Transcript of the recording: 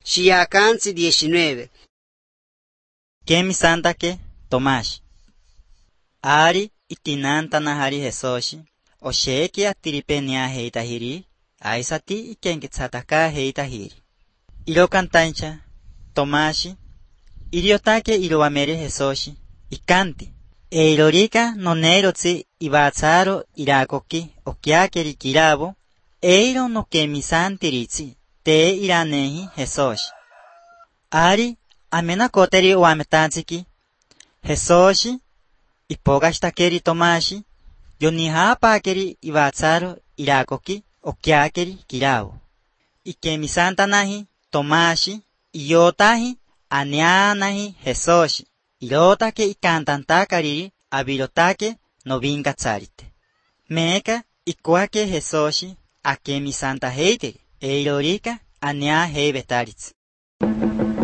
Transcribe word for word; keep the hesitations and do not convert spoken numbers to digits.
Shiakansi diecinueve. Kemi santake Tomás. Ari itinanta nahari Jesoshi. Osheki atiripenia heitahiri. Aisati ikenkitsataka heitahiri. Ilo cantancha Tomashi. Iriotake iroamere Jesoshi. Ikanti. E ilorika nonerotsi ibatsaro irakoki okiakeri kirabo. Eiro no kemi santiritsi. Te iranehi Jesoshi. Ari amena koteri oametantsiki. Jesoshi ipogashtakeri Tomashi. Yonihapakeri ibatsaro irakoki okiakeri kirabo. Ikemi santanahi Tomashi. Iyotahi aneanahi Jesoshi. Irotake ikantantakariri abirotake novinkatsarite. Meka ikuake Jesoshi akemi santa heiteri. Eirorika anea heibetaritsi.